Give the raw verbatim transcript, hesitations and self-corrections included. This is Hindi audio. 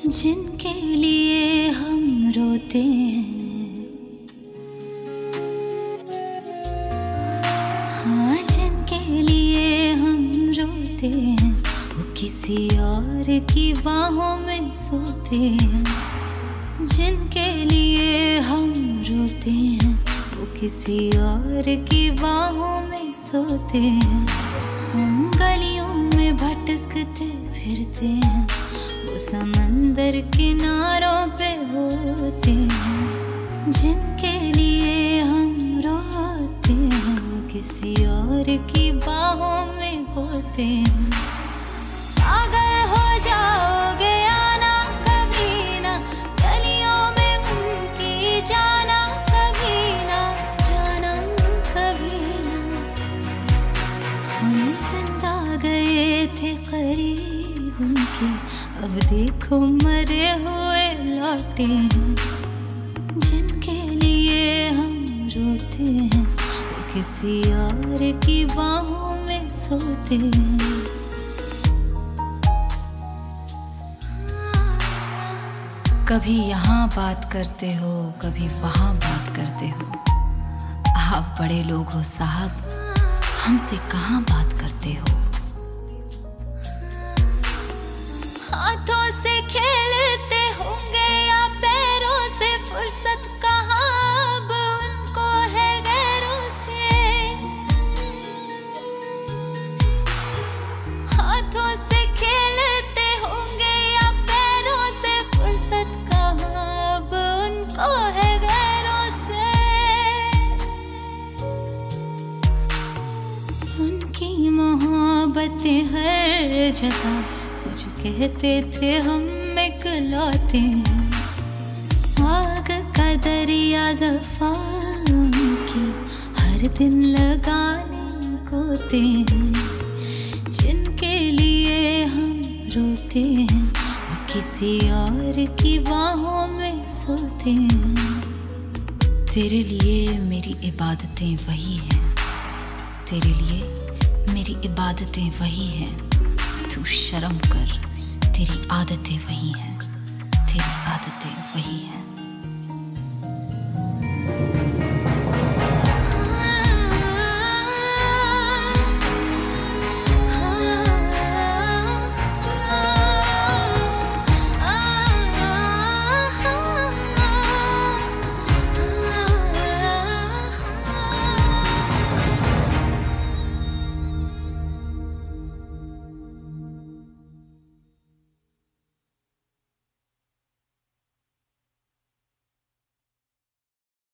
जिनके लिए हम रोते हैं, हाँ जिनके लिए हम रोते हैं, वो किसी और की बाहों में सोते हैं। जिनके लिए हम रोते हैं, वो किसी और की बाहों में सोते हैं। हम गलियों में भटकते फिरते हैं, वो समंदर किनारों पे होते हैं। जिनके लिए हम रोते हैं, वो किसी और की बाहों में होते हैं। पागल हो जाओगे आना कभी ना, गलियों में उनकी जाना कभी ना, जाना कभी ना। हम जिंदा गए थे करीब उनके, अब देखो मरे हुए लौटे हैं। जिनके लिए हम रोते हैं, वो किसी और की बाहों में सोते हैं। कभी यहाँ बात करते हो, कभी वहाँ बात करते हो। आप बड़े लोग हो साहब, हमसे कहाँ बात करते हो। हाथों से खेलते होंगे या पैरों से, फुर्सत कहाँ अब उनको है गैरों से। हाथों से खेलते होंगे या पैरों से, फुर्सत कहाँ अब उनको है गैरों से। उनकी मोहब्बतें हर जगह कुछ कहते थे, हम इकलौते हैं। आग का दरिया ज़फ़ाओं की हर दिन लगाने को ते हैं। जिनके लिए हम रोते हैं, वो किसी और की बाहों में सोते हैं। तेरे लिए मेरी इबादतें वही हैं, तेरे लिए मेरी इबादतें वही हैं। तू शर्म कर, तेरी आदतें वही हैं, तेरी आदतें वही हैं।